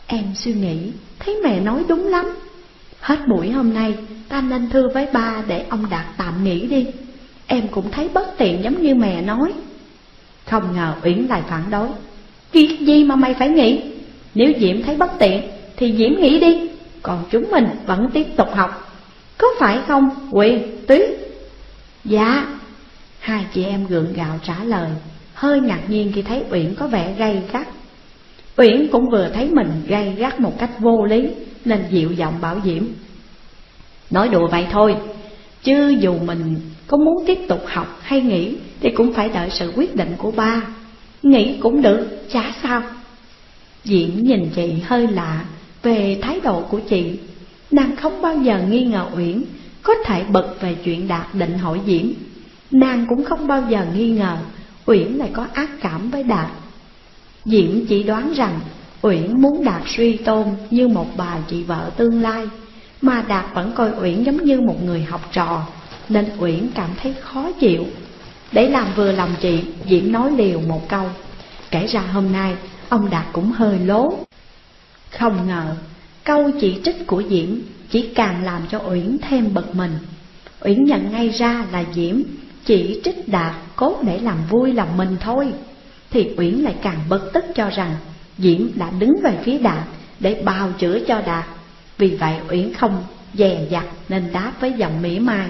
Em suy nghĩ, thấy mẹ nói đúng lắm. Hết buổi hôm nay, ta nên thưa với ba để ông Đạt tạm nghỉ đi. Em cũng thấy bất tiện giống như mẹ nói. Không ngờ Uyển lại phản đối. Việc gì mà mày phải nghỉ? Nếu Diễm thấy bất tiện thì Diễm nghỉ đi, còn chúng mình vẫn tiếp tục học. Có phải không Huyền, Tuyết? Dạ. Hai chị em gượng gạo trả lời, hơi ngạc nhiên khi thấy Uyển có vẻ gay gắt. Uyển cũng vừa thấy mình gay gắt một cách vô lý, nên dịu giọng bảo Diễm. Nói đùa vậy thôi, chứ dù mình có muốn tiếp tục học hay nghỉ thì cũng phải đợi sự quyết định của ba. Nghỉ cũng được, chả sao. Diễm nhìn chị hơi lạ về thái độ của chị. Nàng không bao giờ nghi ngờ Uyển có thể bực về chuyện Đạt định hỏi Diễm. Nàng cũng không bao giờ nghi ngờ Uyển lại có ác cảm với Đạt. Diễm chỉ đoán rằng Uyển muốn Đạt suy tôn như một bà chị vợ tương lai, mà Đạt vẫn coi Uyển giống như một người học trò, nên Uyển cảm thấy khó chịu. Để làm vừa lòng chị, Diễm nói liều một câu. Kể ra hôm nay ông Đạt cũng hơi lố. Không ngờ câu chỉ trích của Diễm chỉ càng làm cho Uyển thêm bực mình. Uyển nhận ngay ra là Diễm chỉ trích Đạt cốt để làm vui lòng mình thôi, thì Uyển lại càng bực tức cho rằng Diễm đã đứng về phía Đạt để bào chữa cho Đạt. Vì vậy Uyển không dè dặt nên đáp với giọng mỉa mai.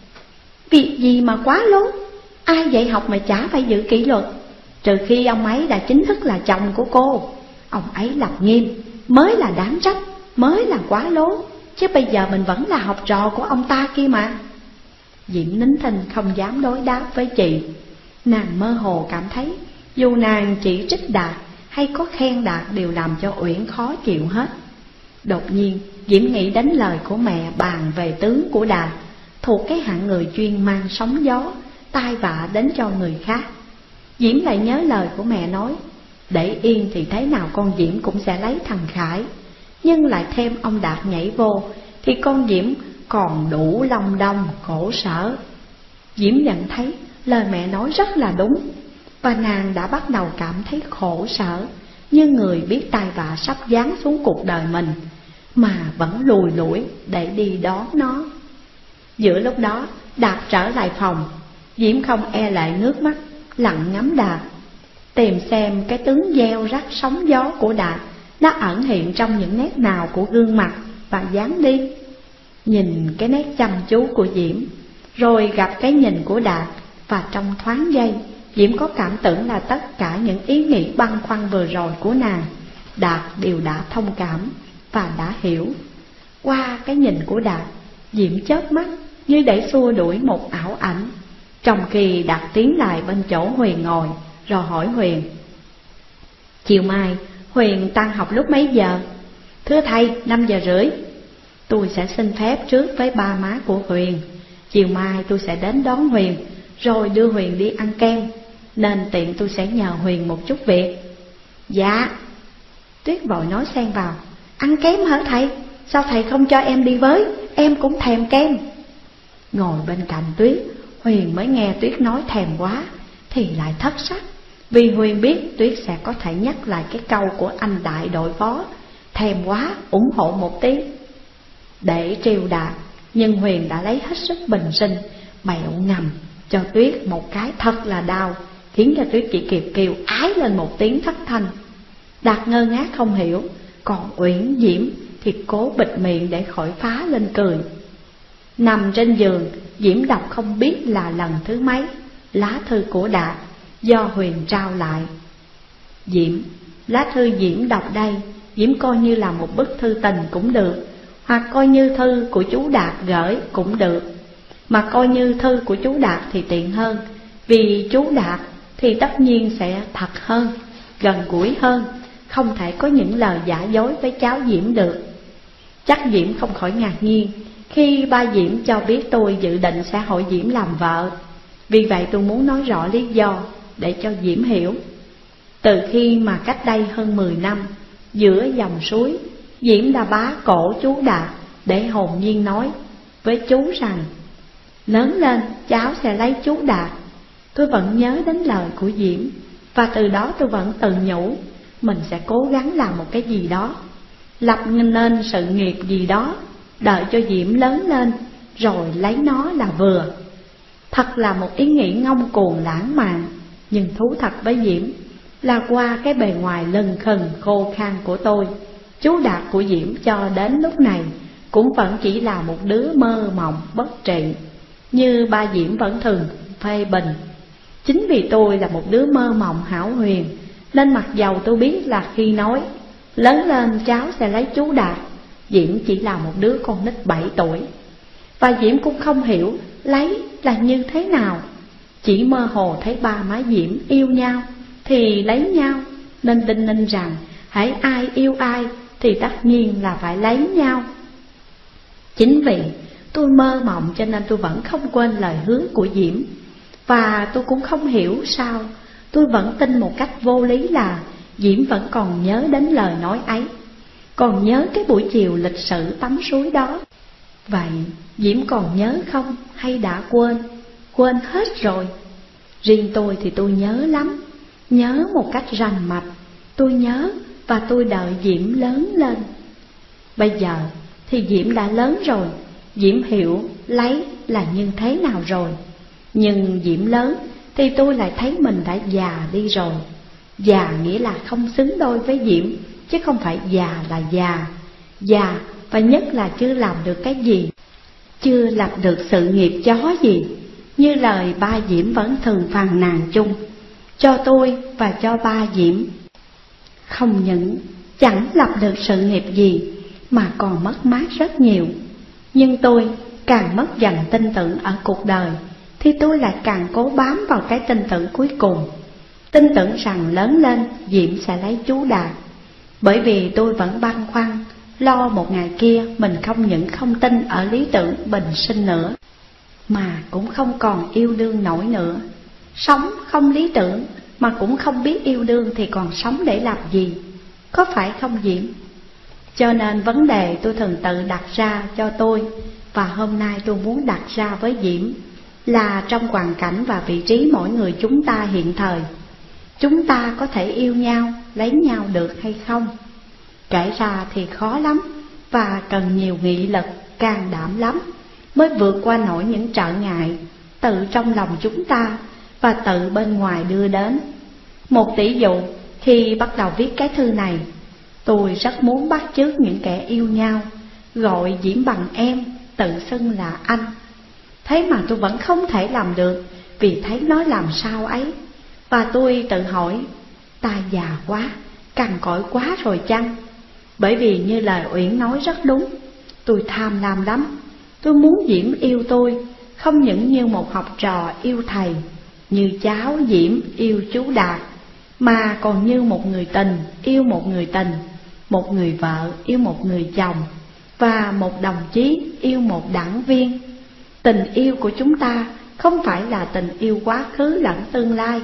Việc gì mà quá lố? Ai dạy học mà chả phải giữ kỷ luật, trừ khi ông ấy đã chính thức là chồng của cô. Ông ấy lập nghiêm mới là đáng trách, mới là quá lố, chứ bây giờ mình vẫn là học trò của ông ta kia mà. Diễm nín thinh không dám đối đáp với chị. Nàng mơ hồ cảm thấy dù nàng chỉ trích Đạt hay có khen Đạt đều làm cho Uyển khó chịu hết. Đột nhiên Diễm nghĩ đến lời của mẹ bàn về tướng của Đạt, thuộc cái hạng người chuyên mang sóng gió, tai vạ đến cho người khác. Diễm lại nhớ lời của mẹ nói, để yên thì thế nào con Diễm cũng sẽ lấy thằng Khải, nhưng lại thêm ông Đạt nhảy vô thì con Diễm còn đủ lòng đong khổ sở. Diễm nhận thấy lời mẹ nói rất là đúng, và nàng đã bắt đầu cảm thấy khổ sở, như người biết tai vạ sắp giáng xuống cuộc đời mình mà vẫn lùi lủi để đi đón nó. Giữa lúc đó Đạt trở lại phòng. Diễm không e lệ nước mắt, lặng ngắm Đạt, tìm xem cái tướng gieo rắc sóng gió của Đạt nó ẩn hiện trong những nét nào của gương mặt và dáng đi. Nhìn cái nét chăm chú của Diễm, rồi gặp cái nhìn của Đạt, và trong thoáng giây Diễm có cảm tưởng là tất cả những ý nghĩ băn khoăn vừa rồi của nàng Đạt đều đã thông cảm và đã hiểu. Qua cái nhìn của Đạt, Diễm chớp mắt như để xua đuổi một ảo ảnh. Trong khi Đạt tiến lại bên chỗ Huyền ngồi, rồi hỏi Huyền. Chiều mai Huyền tan học lúc mấy giờ? Thưa thầy, 5:30. Tôi sẽ xin phép trước với ba má của Huyền. Chiều mai tôi sẽ đến đón Huyền, rồi đưa Huyền đi ăn kem, nên tiện tôi sẽ nhờ Huyền một chút việc. Dạ. Tuyết vội nói xen vào. Ăn kem hả thầy? Sao thầy không cho em đi với? Em cũng thèm kem. Ngồi bên cạnh Tuyết, Huyền mới nghe Tuyết nói thèm quá thì lại thất sắc, vì Huyền biết Tuyết sẽ có thể nhắc lại cái câu của anh đại đội phó, thèm quá ủng hộ một tí, để trêu Đạt. Nhưng Huyền đã lấy hết sức bình sinh, bẹo ngầm cho Tuyết một cái thật là đau, khiến cho Tuyết chỉ kịp kêu ái lên một tiếng thất thanh. Đạt ngơ ngác không hiểu, còn Uyển Diễm thì cố bịt miệng để khỏi phá lên cười. Nằm trên giường, Diễm đọc không biết là lần thứ mấy lá thư của Đạt do Huyền trao lại. Lá thư Diễm đọc đây, Diễm coi như là một bức thư tình cũng được, hoặc coi như thư của chú Đạt gửi cũng được. Mà coi như thư của chú Đạt thì tiện hơn, vì chú Đạt thì tất nhiên sẽ thật hơn, gần gũi hơn, không thể có những lời giả dối với cháu Diễm được. Chắc Diễm không khỏi ngạc nhiên khi ba Diễm cho biết tôi dự định sẽ hỏi Diễm làm vợ. Vì vậy tôi muốn nói rõ lý do để cho Diễm hiểu. Từ khi mà cách đây hơn 10 năm, giữa dòng suối, Diễm đã bá cổ chú Đạt để hồn nhiên nói với chú rằng lớn lên cháu sẽ lấy chú Đạt. Tôi vẫn nhớ đến lời của Diễm, và từ đó tôi vẫn tự nhủ mình sẽ cố gắng làm một cái gì đó. lập nên sự nghiệp gì đó, đợi cho Diễm lớn lên rồi lấy nó là vừa. Thật là một ý nghĩ ngông cuồng lãng mạn. Nhưng thú thật với Diễm là qua cái bề ngoài lừng khừng khô khan của tôi, chú Đạt của Diễm cho đến lúc này cũng vẫn chỉ là một đứa mơ mộng bất trị, như ba Diễm vẫn thường phê bình. Chính vì tôi là một đứa mơ mộng hão huyền, nên mặc dầu tôi biết là khi nói lớn lên cháu sẽ lấy chú Đạt, Diễm chỉ là một đứa con nít 7 tuổi. Và Diễm cũng không hiểu lấy là như thế nào, chỉ mơ hồ thấy ba má Diễm yêu nhau thì lấy nhau, nên đinh ninh rằng hễ ai yêu ai thì tất nhiên là phải lấy nhau. Chính vì tôi mơ mộng cho nên tôi vẫn không quên lời hứa của Diễm. Và tôi cũng không hiểu sao tôi vẫn tin một cách vô lý là Diễm vẫn còn nhớ đến lời nói ấy, còn nhớ cái buổi chiều lịch sử tắm suối đó. Vậy Diễm còn nhớ không hay đã quên? Quên hết rồi. Riêng tôi thì tôi nhớ lắm, nhớ một cách rành mạch. Tôi nhớ và tôi đợi Diễm lớn lên. Bây giờ thì Diễm đã lớn rồi, Diễm hiểu lấy là như thế nào rồi. Nhưng Diễm lớn thì tôi lại thấy mình đã già đi rồi. Già nghĩa là không xứng đôi với Diễm, chứ không phải già là già. Già và nhất là chưa làm được cái gì, chưa lập được sự nghiệp chó gì, như lời ba Diễm vẫn thường phàn nàn chung cho tôi và cho ba Diễm. Không những chẳng lập được sự nghiệp gì mà còn mất mát rất nhiều. Nhưng tôi càng mất dần tin tưởng ở cuộc đời thì tôi lại càng cố bám vào cái tin tưởng cuối cùng, tin tưởng rằng lớn lên Diễm sẽ lấy chú Đạt. Bởi vì tôi vẫn băn khoăn, lo một ngày kia mình không những không tin ở lý tưởng bình sinh nữa, mà cũng không còn yêu đương nổi nữa. Sống không lý tưởng mà cũng không biết yêu đương thì còn sống để làm gì, có phải không Diễm? Cho nên vấn đề tôi thường tự đặt ra cho tôi, và hôm nay tôi muốn đặt ra với Diễm, là trong hoàn cảnh và vị trí mỗi người chúng ta hiện thời, chúng ta có thể yêu nhau, lấy nhau được hay không? Kể ra thì khó lắm và cần nhiều nghị lực, can đảm lắm mới vượt qua nổi những trở ngại tự trong lòng chúng ta và tự bên ngoài đưa đến. Một tỷ dụ, khi bắt đầu viết cái thư này, tôi rất muốn bắt chước những kẻ yêu nhau, gọi Diễm bằng em, tự xưng là anh. Thế mà tôi vẫn không thể làm được, vì thấy nói làm sao ấy. Và tôi tự hỏi, ta già quá, cằn cỗi quá rồi chăng? Bởi vì như lời Uyển nói rất đúng, tôi tham lam lắm. Tôi muốn Diễm yêu tôi, không những như một học trò yêu thầy, như cháu Diễm yêu chú Đạt, mà còn như một người tình yêu một người tình, một người vợ yêu một người chồng, và một đồng chí yêu một đảng viên. Tình yêu của chúng ta không phải là tình yêu quá khứ lẫn tương lai,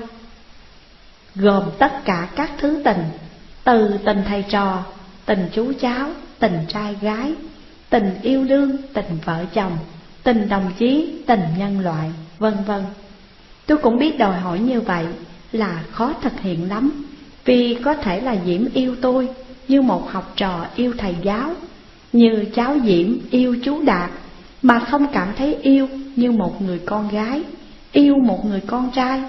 gồm tất cả các thứ tình, từ tình thầy trò, tình chú cháu, tình trai gái, tình yêu đương, tình vợ chồng, tình đồng chí, tình nhân loại, vân vân. Tôi cũng biết đòi hỏi như vậy là khó thực hiện lắm, vì có thể là Diễm yêu tôi như một học trò yêu thầy giáo, như cháu Diễm yêu chú Đạt, mà không cảm thấy yêu như một người con gái yêu một người con trai.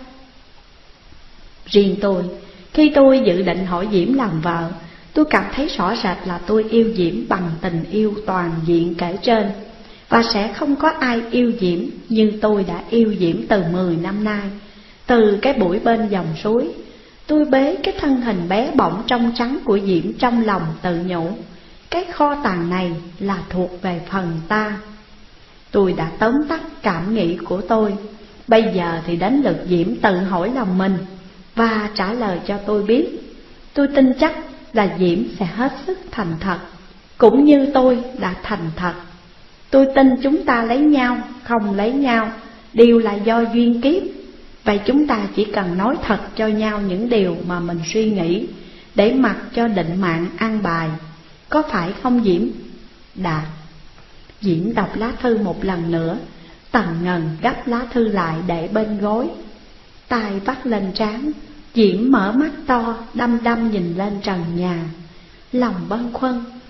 Riêng tôi, khi tôi dự định hỏi Diễm làm vợ, tôi cảm thấy rõ rệt là tôi yêu Diễm bằng tình yêu toàn diện kể trên, và sẽ không có ai yêu Diễm như tôi đã yêu Diễm từ 10 năm nay. Từ cái buổi bên dòng suối, tôi bế cái thân hình bé bỏng trong trắng của Diễm trong lòng tự nhủ, cái kho tàng này là thuộc về phần ta. Tôi đã tóm tắt cảm nghĩ của tôi. Bây giờ thì đến lượt Diễm tự hỏi lòng mình và trả lời cho tôi biết. Tôi tin chắc là Diễm sẽ hết sức thành thật, cũng như tôi đã thành thật. Tôi tin chúng ta lấy nhau, không lấy nhau đều là do duyên kiếp. Vậy chúng ta chỉ cần nói thật cho nhau những điều mà mình suy nghĩ, để mặc cho định mạng an bài. Có phải không Diễm? Đạt. Diễm đọc lá thư một lần nữa, tần ngần gấp lá thư lại để bên gối, tay vắt lên trán. Diễm mở mắt to, đăm đăm nhìn lên trần nhà, lòng bâng khuâng,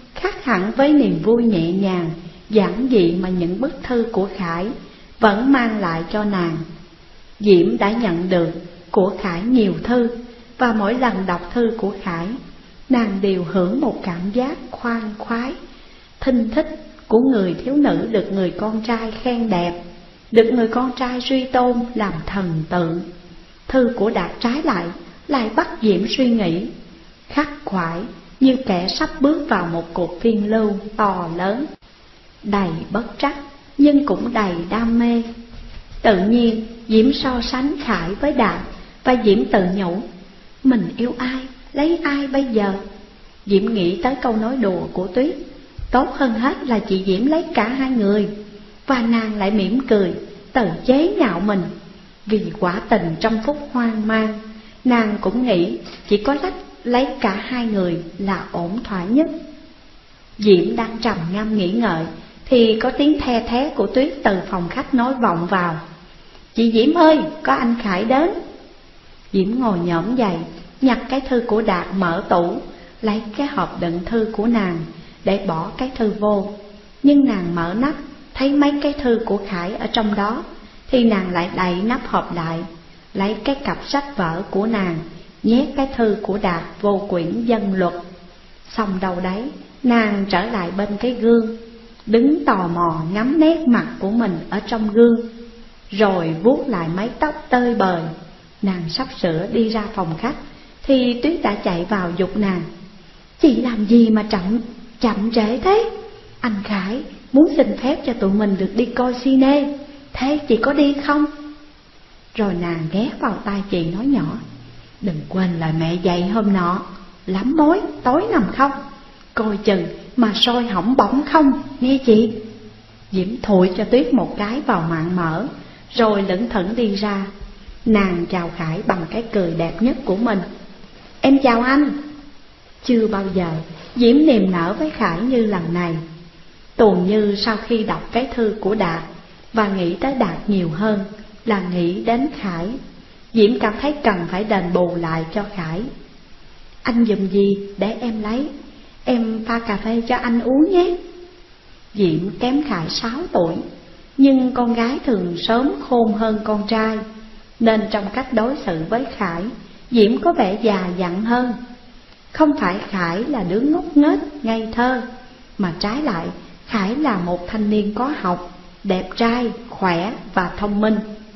khác hẳn với niềm vui nhẹ nhàng, giản dị mà những bức thư của Khải vẫn mang lại cho nàng. Diễm đã nhận được của Khải nhiều thư, và mỗi lần đọc thư của Khải, nàng đều hưởng một cảm giác khoan khoái, thinh thích của người thiếu nữ được người con trai khen đẹp, được người con trai suy tôn làm thần tượng. Thư của Đạt trái lại bắt Diễm suy nghĩ, khắc khoải như kẻ sắp bước vào một cuộc phiên lưu to lớn, đầy bất trắc nhưng cũng đầy đam mê. Tự nhiên Diễm so sánh Khải với Đạt, và Diễm tự nhủ, mình yêu ai, lấy ai bây giờ? Diễm nghĩ tới câu nói đùa của Tuyết, tốt hơn hết là chị Diễm lấy cả hai người, và nàng lại mỉm cười, tự chế nhạo mình. Vì quả tình trong phút hoang mang, nàng cũng nghĩ chỉ có lấy cả hai người là ổn thỏa nhất. Diễm đang trầm ngâm nghĩ ngợi thì có tiếng the thé của Tuyết từ phòng khách nói vọng vào, chị Diễm ơi, có anh Khải đến. Diễm ngồi nhổm dậy, nhặt cái thư của Đạt mở tủ, lấy cái hộp đựng thư của nàng để bỏ cái thư vô. Nhưng nàng mở nắp, thấy mấy cái thư của Khải ở trong đó, thì nàng lại đậy nắp hộp lại, lấy cái cặp sách vở của nàng, nhét cái thư của Đạt vô quyển dân luật. Xong đâu đấy, nàng trở lại bên cái gương, đứng tò mò ngắm nét mặt của mình ở trong gương, rồi vuốt lại mái tóc tơi bời. Nàng sắp sửa đi ra phòng khách thì Tuyết đã chạy vào giục nàng, chị làm gì mà chậm trễ thế? Anh Khải muốn xin phép cho tụi mình được đi coi cine, thế chị có đi không? Rồi nàng ghé vào tai chị nói nhỏ, đừng quên lời mẹ dạy hôm nọ, lắm mối tối nằm không, coi chừng mà sôi hỏng bỏng không, nghe chị. Diễm thụi cho Tuyết một cái vào mạn mỡ, rồi lững thững đi ra. Nàng chào Khải bằng cái cười đẹp nhất của mình, em chào anh. Chưa bao giờ Diễm niềm nở với Khải như lần này. Tuồn như sau khi đọc cái thư của Đạt và nghĩ tới Đạt nhiều hơn là nghĩ đến Khải, Diễm cảm thấy cần phải đền bù lại cho Khải. Anh dùng gì để em lấy, em pha cà phê cho anh uống nhé. Diễm kém Khải 6 tuổi, nhưng con gái thường sớm khôn hơn con trai, nên trong cách đối xử với Khải, Diễm có vẻ già dặn hơn. Không phải Khải là đứa ngốc nghếch ngây thơ, mà trái lại Khải là một thanh niên có học, đẹp trai, khỏe và thông minh.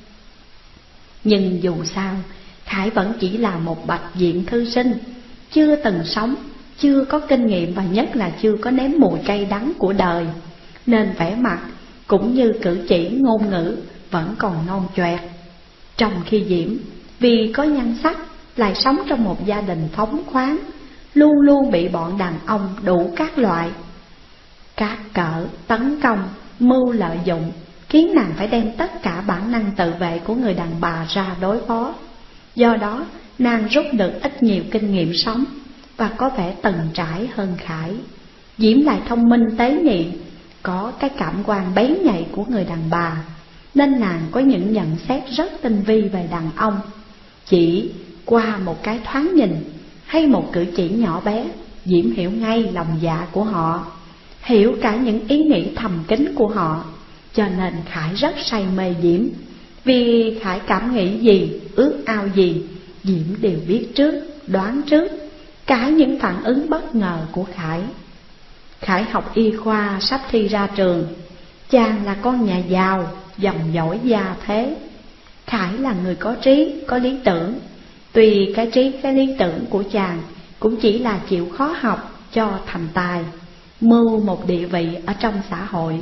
Nhưng dù sao, Khải vẫn chỉ là một bạch diện thư sinh, chưa từng sống, chưa có kinh nghiệm và nhất là chưa có nếm mùi cay đắng của đời, nên vẻ mặt cũng như cử chỉ ngôn ngữ vẫn còn non choẹt. Trong khi Diễm vì có nhan sắc lại sống trong một gia đình phóng khoáng, luôn luôn bị bọn đàn ông đủ các loại các cỡ tấn công, mưu lợi dụng, khiến nàng phải đem tất cả bản năng tự vệ của người đàn bà ra đối phó. Do đó nàng rút được ít nhiều kinh nghiệm sống và có vẻ từng trải hơn Khải. Diễm lại thông minh tế nhị, có cái cảm quan bén nhạy của người đàn bà, nên nàng có những nhận xét rất tinh vi về đàn ông. Chỉ qua một cái thoáng nhìn hay một cử chỉ nhỏ bé, Diễm hiểu ngay lòng dạ của họ, hiểu cả những ý nghĩ thầm kín của họ. Cho nên Khải rất say mê Diễm, vì Khải cảm nghĩ gì, ước ao gì, Diễm đều biết trước, đoán trước, cả những phản ứng bất ngờ của Khải. Khải học y khoa sắp thi ra trường, chàng là con nhà giàu, dòng dõi gia thế. Khải là người có trí, có lý tưởng. Tuy cái trí, cái lý tưởng của chàng cũng chỉ là chịu khó học cho thành tài, mưu một địa vị ở trong xã hội.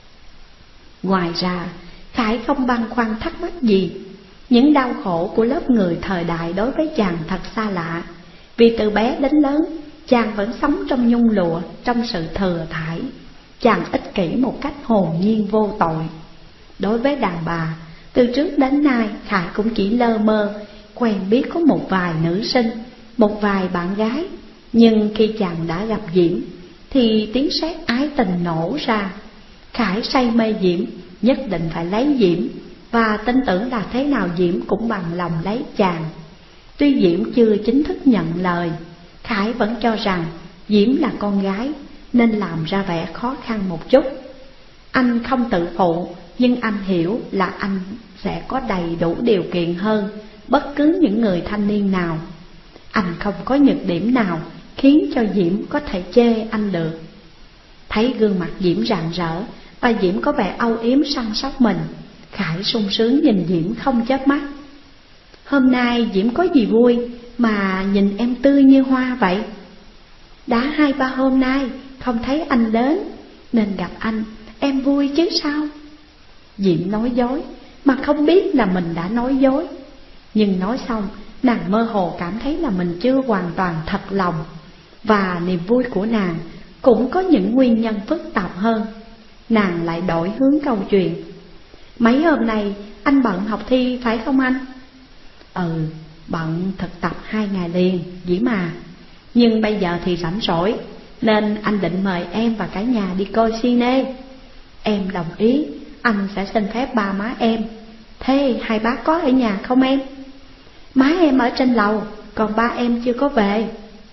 Ngoài ra, Khải không băn khoăn thắc mắc gì. Những đau khổ của lớp người thời đại đối với chàng thật xa lạ, vì từ bé đến lớn, chàng vẫn sống trong nhung lụa, trong sự thừa thãi. Chàng ích kỷ một cách hồn nhiên vô tội. Đối với đàn bà, từ trước đến nay Khải cũng chỉ lơ mơ quen biết có một vài nữ sinh, một vài bạn gái. Nhưng khi chàng đã gặp Diễm thì tiếng sét ái tình nổ ra. Khải say mê Diễm, nhất định phải lấy Diễm, và tin tưởng là thế nào Diễm cũng bằng lòng lấy chàng. Tuy Diễm chưa chính thức nhận lời, Khải vẫn cho rằng Diễm là con gái, nên làm ra vẻ khó khăn một chút. Anh không tự phụ, nhưng anh hiểu là anh sẽ có đầy đủ điều kiện hơn bất cứ những người thanh niên nào. Anh không có nhược điểm nào khiến cho Diễm có thể chê anh được. Thấy gương mặt Diễm rạng rỡ và Diễm có vẻ âu yếm săn sóc mình, Khải sung sướng nhìn Diễm không chớp mắt. Hôm nay Diễm có gì vui mà nhìn em tươi như hoa vậy? Đã 2-3 hôm nay không thấy anh đến, nên gặp anh em vui chứ sao? Diễm nói dối mà không biết là mình đã nói dối. Nhưng nói xong, nàng mơ hồ cảm thấy là mình chưa hoàn toàn thật lòng. Và niềm vui của nàng cũng có những nguyên nhân phức tạp hơn. Nàng lại đổi hướng câu chuyện. Mấy hôm nay anh bận học thi phải không anh? Bận thực tập 2 ngày liền, Diễm à. Nhưng bây giờ thì rảnh rỗi, nên anh định mời em và cả nhà đi coi cine. Em đồng ý, anh sẽ xin phép ba má em. Thế hai bác có ở nhà không em? Má em ở trên lầu, còn ba em chưa có về.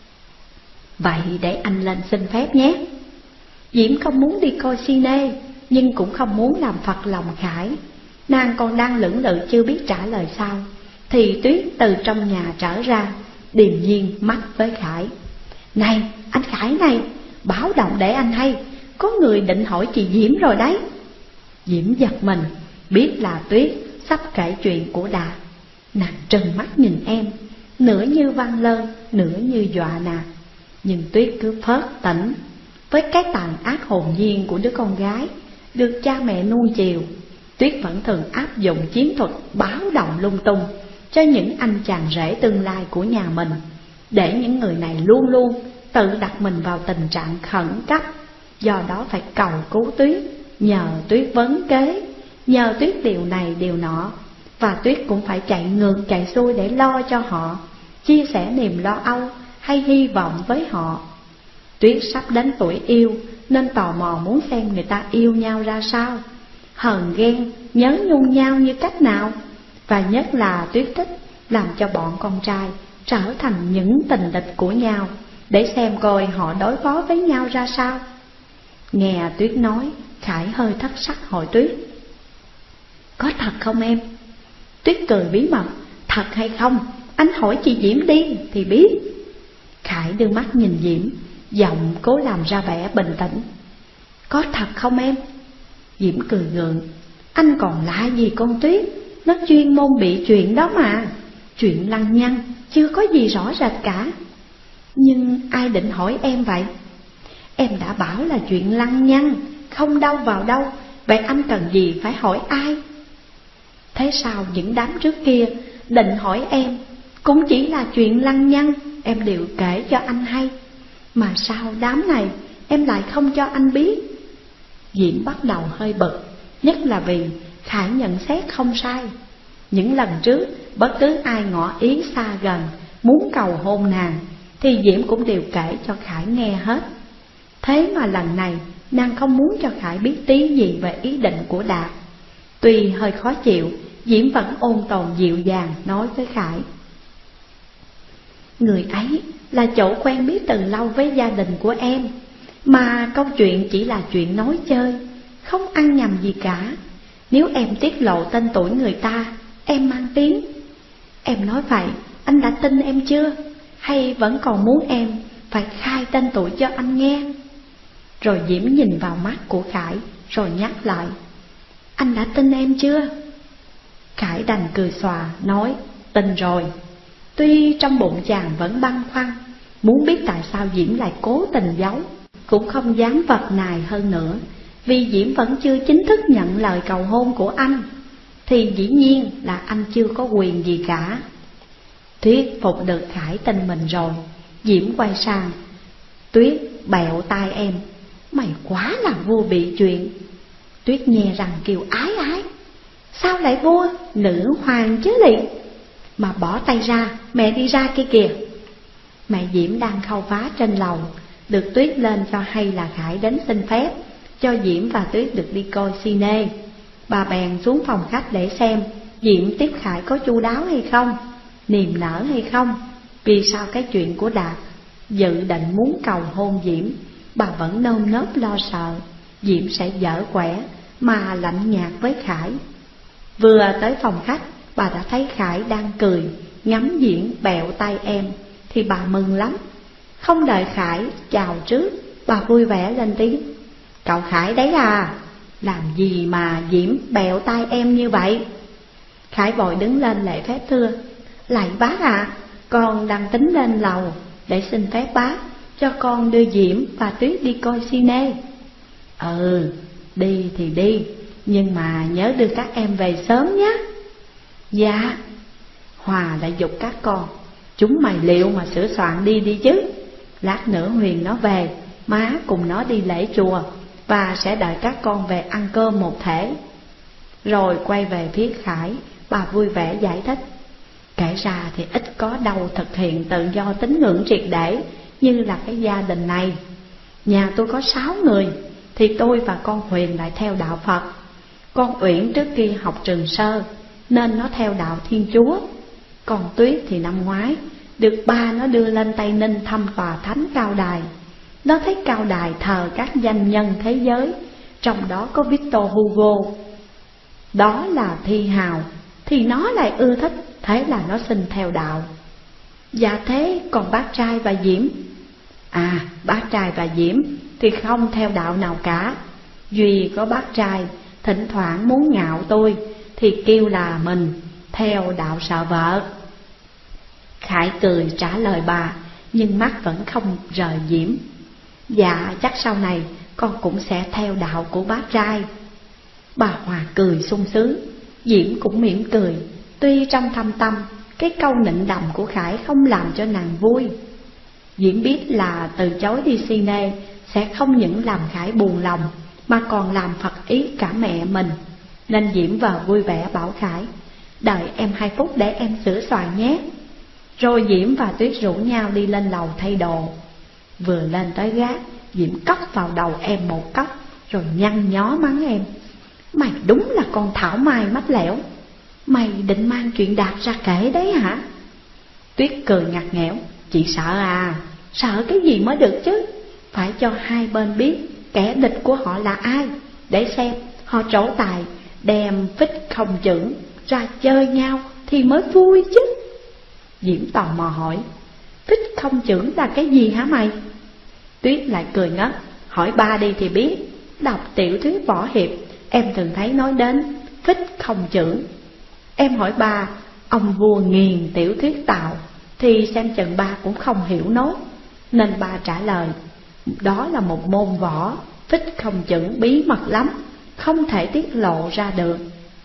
Vậy để anh lên xin phép nhé. Diễm không muốn đi coi cine, nhưng cũng không muốn làm phật lòng Khải. Nàng còn đang lưỡng lự chưa biết trả lời sao, thì Tuyết từ trong nhà trở ra, điềm nhiên mắt với Khải. Này, anh Khải này, báo động để anh hay, có người định hỏi chị Diễm rồi đấy. Diễm giật mình, biết là Tuyết sắp kể chuyện của Đạt. Nàng trừng mắt nhìn em, nửa như văn lơn, nửa như dọa nạt. Nhưng Tuyết cứ phớt tỉnh. Với cái tàn ác hồn nhiên của đứa con gái được cha mẹ nuông chiều, Tuyết vẫn thường áp dụng chiến thuật báo động lung tung cho những anh chàng rể tương lai của nhà mình, để những người này luôn luôn tự đặt mình vào tình trạng khẩn cấp. Do đó phải cầu cứu Tuyết, nhờ Tuyết vấn kế, nhờ Tuyết điều này điều nọ. Và Tuyết cũng phải chạy ngược chạy xuôi để lo cho họ, chia sẻ niềm lo âu hay hy vọng với họ. Tuyết sắp đến tuổi yêu nên tò mò muốn xem người ta yêu nhau ra sao, hờn ghen, nhớ nhung nhau như cách nào. Và nhất là Tuyết thích làm cho bọn con trai trở thành những tình địch của nhau, để xem coi họ đối phó với nhau ra sao. Nghe Tuyết nói, Khải hơi thất sắc hỏi Tuyết: Có thật không em? Tuyết cười bí mật: Thật hay không, anh hỏi chị Diễm đi thì biết. Khải đưa mắt nhìn Diễm, giọng cố làm ra vẻ bình tĩnh: Có thật không em? Diễm cười gượng: Anh còn lạ gì con Tuyết, nó chuyên môn bị chuyện đó mà. Chuyện lăng nhăng, chưa có gì rõ rệt cả. Nhưng ai định hỏi em vậy? Em đã bảo là chuyện lăng nhăng, không đâu vào đâu. Vậy anh cần gì phải hỏi ai? Thế sao những đám trước kia định hỏi em cũng chỉ là chuyện lăng nhăng, em đều kể cho anh hay. Mà sao đám này em lại không cho anh biết? Diễm bắt đầu hơi bực, nhất là vì Khải nhận xét không sai. Những lần trước, bất cứ ai ngỏ ý xa gần muốn cầu hôn nàng thì Diễm cũng đều kể cho Khải nghe hết. Thế mà lần này nàng không muốn cho Khải biết tí gì về ý định của Đạt. Tuy hơi khó chịu, Diễm vẫn ôn tồn dịu dàng nói với Khải: Người ấy là chỗ quen biết từ lâu với gia đình của em, mà câu chuyện chỉ là chuyện nói chơi, không ăn nhầm gì cả. Nếu em tiết lộ tên tuổi người ta, em mang tiếng. Em nói vậy, anh đã tin em chưa? Hay vẫn còn muốn em phải khai tên tuổi cho anh nghe? Rồi Diễm nhìn vào mắt của Khải, rồi nhắc lại: Anh đã tin em chưa? Khải đành cười xòa nói: Tin rồi. Tuy trong bụng chàng vẫn băn khoăn, muốn biết tại sao Diễm lại cố tình giấu, cũng không dám vật nài hơn nữa. Vì Diễm vẫn chưa chính thức nhận lời cầu hôn của anh, thì dĩ nhiên là anh chưa có quyền gì cả. Thuyết phục được Khải tin mình rồi, Diễm quay sang: Tuyết, bẹo tai em, mày quá là vua bị chuyện. Tuyết nghe rằng kêu ái ái: Sao lại vua, nữ hoàng chứ lị. Mà bỏ tay ra, mẹ đi ra kia kìa. Mẹ Diễm đang khâu vá trên lầu, được Tuyết lên cho hay là Khải đến xin phép cho Diễm và Tuyết được đi coi cine. Bà bèn xuống phòng khách để xem Diễm tiếp Khải có chu đáo hay không, niềm nở hay không. Vì sao cái chuyện của Đạt dự định muốn cầu hôn Diễm bà vẫn nơm nớp lo sợ Diễm sẽ dở quẻ mà lạnh nhạt với Khải. Vừa tới phòng khách, bà đã thấy Khải đang cười ngắm Diễm bẹo tay em thì bà mừng lắm. Không đợi Khải chào trước, bà vui vẻ lên tiếng: "Cậu Khải đấy à, làm gì mà Diễm bẹo tay em như vậy?" Khải vội đứng lên lễ phép thưa: "Lạy bác ạ, con đang tính lên lầu để xin phép bác cho con đưa Diễm và Tuyết đi coi cine." "Ừ, đi thì đi, nhưng mà nhớ đưa các em về sớm nhé." "Dạ." Hòa lại giục các con: "Chúng mày liệu mà sửa soạn đi đi chứ. Lát nữa Huyền nó về, má cùng nó đi lễ chùa và sẽ đợi các con về ăn cơm một thể." Rồi quay về phía Khải, bà vui vẻ giải thích: "Kể ra thì ít có đâu thực hiện tự do tín ngưỡng triệt để như là cái gia đình này. Nhà tôi có 6 người, thì tôi và con Huyền lại theo đạo Phật. Con Uyển trước kia học trường sơ nên nó theo đạo Thiên Chúa. Còn Tuyết thì năm ngoái được ba nó đưa lên Tây Ninh thăm tòa thánh Cao Đài. Nó thấy Cao Đài thờ các danh nhân thế giới, trong đó có Victor Hugo, đó là thi hào, thì nó lại ưa thích, thế là nó xin theo đạo." "Dạ thế còn bác trai và Diễm?" "À, bác trai và Diễm thì không theo đạo nào cả. Duy có bác trai thỉnh thoảng muốn ngạo tôi thì kêu là mình theo đạo sợ vợ." Khải cười trả lời bà, nhưng mắt vẫn không rời Diễm: "Dạ chắc sau này con cũng sẽ theo đạo của bác trai." Bà Hòa cười sung sướng, Diễm cũng mỉm cười. Tuy trong thâm tâm, cái câu nịnh đầm của Khải không làm cho nàng vui. Diễm biết là từ chối đi cine sẽ không những làm Khải buồn lòng, mà còn làm phật ý cả mẹ mình. Nên Diễm vào vui vẻ bảo Khải: "Đợi em 2 phút để em sửa soạn nhé." Rồi Diễm và Tuyết rủ nhau đi lên lầu thay đồ. Vừa lên tới gác, Diễm cốc vào đầu em một cốc, rồi nhăn nhó mắng em: "Mày đúng là con thảo mai mách lẻo. Mày định mang chuyện Đạt ra kể đấy hả?" Tuyết cười ngặt nghẽo: "Chị sợ à? Sợ cái gì mới được chứ. Phải cho hai bên biết kẻ địch của họ là ai, để xem họ trổ tài đem Phích Không Chưởng ra chơi nhau thì mới vui chứ." Diễm tò mò hỏi: "Phích Không Chưởng là cái gì hả mày?" Tuyết lại cười ngất: "Hỏi ba đi thì biết. Đọc tiểu thuyết võ hiệp em thường thấy nói đến Phích Không Chưởng. Em hỏi ba, ông vua nghiền tiểu thuyết Tào thì xem chừng ba cũng không hiểu nốt. Nên ba trả lời: đó là một môn võ Phích Không Chưởng bí mật lắm, không thể tiết lộ ra được."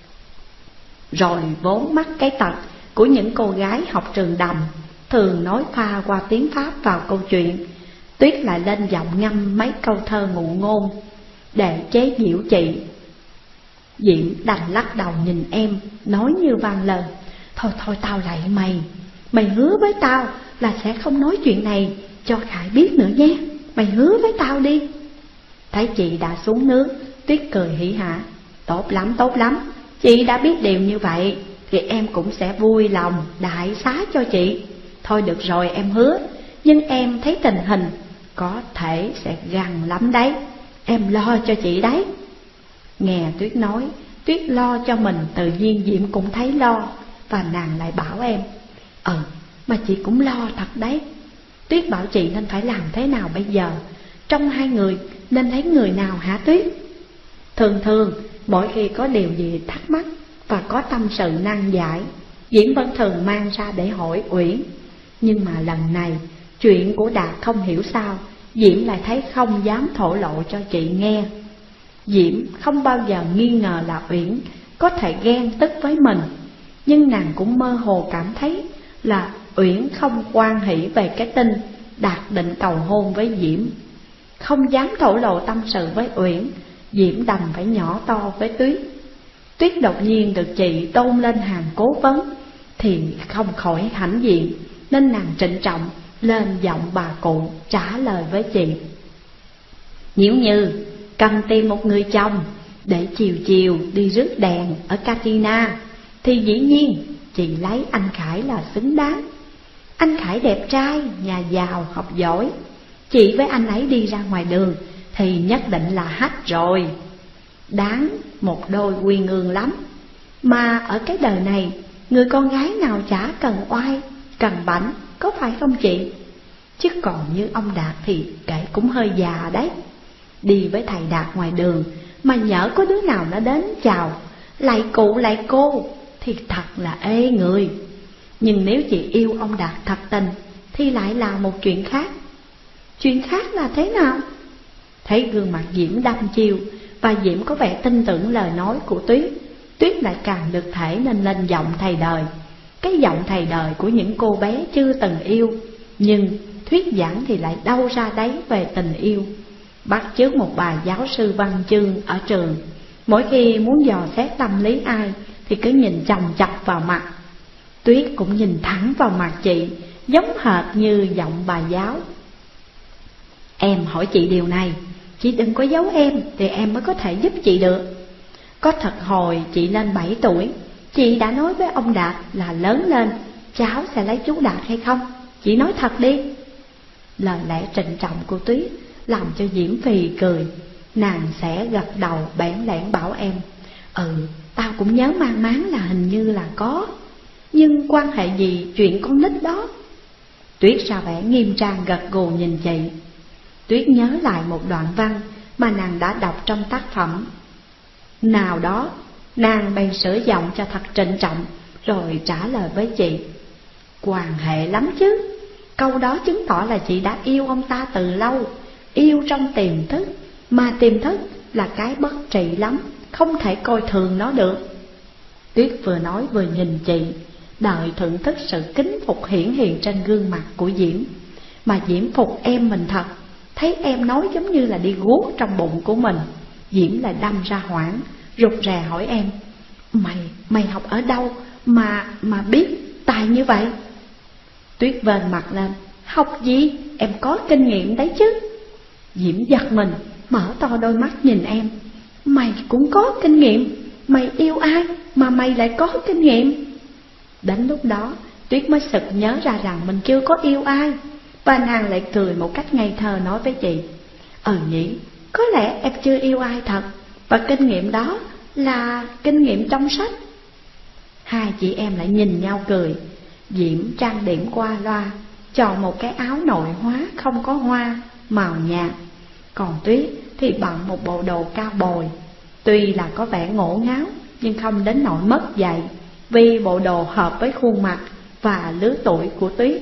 Rồi vốn mắc cái tật của những cô gái học trường đầm, thường nói pha qua tiếng Pháp vào câu chuyện, Tuyết lại lên giọng ngâm mấy câu thơ ngụ ngôn để chế giễu chị. Diễm đành lắc đầu nhìn em, nói như van lời: Thôi thôi tao lạy mày, mày hứa với tao là sẽ không nói chuyện này cho Khải biết nữa nhé. Mày hứa với tao đi." Thấy chị đã xuống nước, Tuyết cười hỉ hả: tốt lắm, chị đã biết điều như vậy thì em cũng sẽ vui lòng đại xá cho chị. Thôi được rồi, em hứa, nhưng em thấy tình hình có thể sẽ gằn lắm đấy, em lo cho chị đấy." Nghe Tuyết nói, Tuyết lo cho mình, tự nhiên Diễm cũng thấy lo, và nàng lại bảo em: mà chị cũng lo thật đấy. Tuyết bảo chị nên phải làm thế nào bây giờ? Trong hai người nên thấy người nào hả Tuyết? Thường mỗi khi có điều gì thắc mắc và có tâm sự nan giải, Diễm vẫn thường mang ra để hỏi Uyển. Nhưng mà lần này chuyện của Đạt không hiểu sao Diễm lại thấy không dám thổ lộ cho chị nghe. Diễm không bao giờ nghi ngờ là Uyển có thể ghen tức với mình, nhưng nàng cũng mơ hồ cảm thấy là Uyển không hoan hỉ về cái tin Đạt định cầu hôn với Diễm. Không dám thổ lộ tâm sự với Uyển, Diễm đành phải nhỏ to với Tuyết. Tuyết đột nhiên được chị tôn lên hàng cố vấn thì không khỏi hãnh diện, nên nàng trịnh trọng lên giọng bà cụ trả lời với chị: Nếu như cần tìm một người chồng để chiều chiều đi rước đèn ở Katina thì dĩ nhiên chị lấy anh Khải là xứng đáng. Anh Khải đẹp trai, nhà giàu, học giỏi, chị với anh ấy đi ra ngoài đường thì nhất định là hách rồi. Đáng một đôi uyên ương lắm. Mà ở cái đời này, người con gái nào chả cần oai, cần bảnh, có phải không chị? Chứ còn như ông Đạt thì kể cũng hơi già đấy. Đi với thầy Đạt ngoài đường mà nhỡ có đứa nào nó đến chào lạy cụ lạy cô thì thật là ê người. Nhưng nếu chị yêu ông Đạt thật tình thì lại là một chuyện khác. Chuyện khác là thế nào? Thấy gương mặt Diễm đăm chiêu và Diễm có vẻ tin tưởng lời nói của Tuyết, Tuyết lại càng được thể nên lên giọng thầy đời. Cái giọng thầy đời của những cô bé chưa từng yêu, nhưng thuyết giảng thì lại đâu ra đấy về tình yêu. Bắt chước một bà giáo sư văn chương ở trường, mỗi khi muốn dò xét tâm lý ai thì cứ nhìn chòng chọc vào mặt. Tuyết cũng nhìn thẳng vào mặt chị, giống hệt như giọng bà giáo. Em hỏi chị điều này, chị đừng có giấu em thì em mới có thể giúp chị được. Có thật hồi chị lên 7 tuổi, chị đã nói với ông Đạt là lớn lên cháu sẽ lấy chú Đạt hay không? Chị nói thật đi. Lời lẽ trịnh trọng của Tuyết làm cho Diễm phì cười. Nàng sẽ gật đầu bẽn lẽn bảo em: tao cũng nhớ mang máng là hình như là có. Nhưng quan hệ gì chuyện con nít đó? Tuyết ra vẻ nghiêm trang gật gù nhìn chị. Tuyết nhớ lại một đoạn văn mà nàng đã đọc trong tác phẩm nào đó. Nàng bèn sửa giọng cho thật trịnh trọng rồi trả lời với chị: quan hệ lắm chứ. Câu đó chứng tỏ là chị đã yêu ông ta từ lâu, yêu trong tiềm thức. Mà tiềm thức là cái bất trị lắm, không thể coi thường nó được. Tuyết vừa nói vừa nhìn chị, đợi thưởng thức sự kính phục hiển hiện trên gương mặt của Diễm. Mà Diễm phục em mình thật, thấy em nói giống như là đi guốc trong bụng của mình. Diễm lại đâm ra hoảng, rụt rè hỏi em: Mày học ở đâu mà biết tài như vậy? Tuyết vênh mặt lên: học gì, em có kinh nghiệm đấy chứ. Diễm giật mình, mở to đôi mắt nhìn em: mày cũng có kinh nghiệm? Mày yêu ai mà mày lại có kinh nghiệm? Đến lúc đó Tuyết mới sực nhớ ra rằng mình chưa có yêu ai. Và nàng lại cười một cách ngây thơ nói với chị: nhỉ, có lẽ em chưa yêu ai thật. Và kinh nghiệm đó là kinh nghiệm trong sách. Hai chị em lại nhìn nhau cười. Diễm trang điểm qua loa, chọn một cái áo nội hóa không có hoa, màu nhạt. Còn Tuyết thì bận một bộ đồ cao bồi. Tuy là có vẻ ngổ ngáo nhưng không đến nỗi mất dạy, vì bộ đồ hợp với khuôn mặt và lứa tuổi của Tuyết.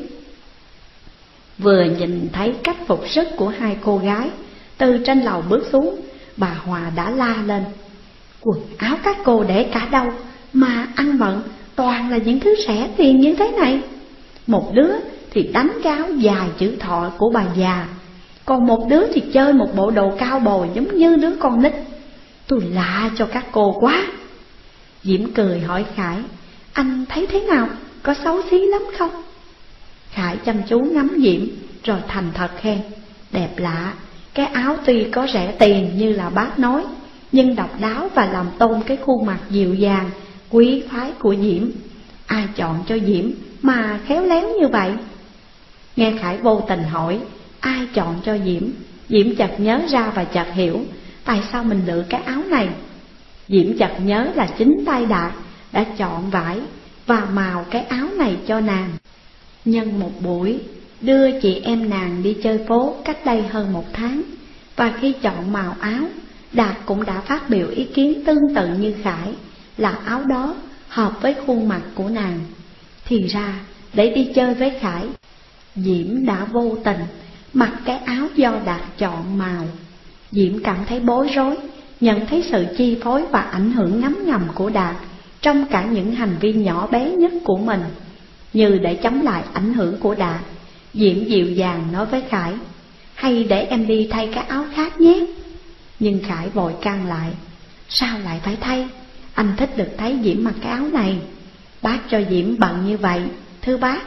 Vừa nhìn thấy cách phục sức của hai cô gái từ trên lầu bước xuống, bà Hòa đã la lên: quần áo các cô để cả đâu mà ăn bận toàn là những thứ rẻ tiền như thế này. Một đứa thì đánh cái áo dài chữ thọ của bà già, còn một đứa thì chơi một bộ đồ cao bồi giống như đứa con nít. Tôi lạ cho các cô quá. Diễm cười hỏi Khải: anh thấy thế nào, có xấu xí lắm không? Khải chăm chú ngắm Diễm rồi thành thật khen: đẹp lạ. Cái áo tuy có rẻ tiền như là bác nói, nhưng độc đáo và làm tôn cái khuôn mặt dịu dàng, quý phái của Diễm. Ai chọn cho Diễm mà khéo léo như vậy? Nghe Khải vô tình hỏi ai chọn cho Diễm, Diễm chợt nhớ ra và chợt hiểu tại sao mình lựa cái áo này. Diễm chợt nhớ là chính tay Đạt đã chọn vải và màu cái áo này cho nàng. Nhân một buổi đưa chị em nàng đi chơi phố cách đây hơn 1 tháng, và khi chọn màu áo, Đạt cũng đã phát biểu ý kiến tương tự như Khải, là áo đó hợp với khuôn mặt của nàng. Thì ra để đi chơi với Khải, Diễm đã vô tình mặc cái áo do Đạt chọn màu. Diễm cảm thấy bối rối, nhận thấy sự chi phối và ảnh hưởng ngấm ngầm của Đạt trong cả những hành vi nhỏ bé nhất của mình. Như để chống lại ảnh hưởng của Đạt, Diễm dịu dàng nói với Khải: hay để em đi thay cái áo khác nhé. Nhưng Khải vội can lại: sao lại phải thay? Anh thích được thấy Diễm mặc cái áo này. Bác cho Diễm bận như vậy, thưa bác.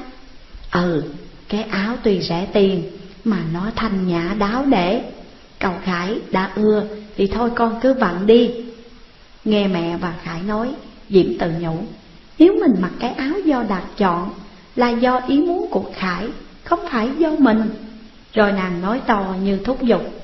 Cái áo tuy rẻ tiền mà nó thanh nhã đáo để. Cậu Khải đã ưa thì thôi con cứ bận đi. Nghe mẹ và Khải nói, Diễm tự nhủ: nếu mình mặc cái áo do Đạt chọn là do ý muốn của Khải, không phải do mình. Rồi nàng nói to như thúc giục: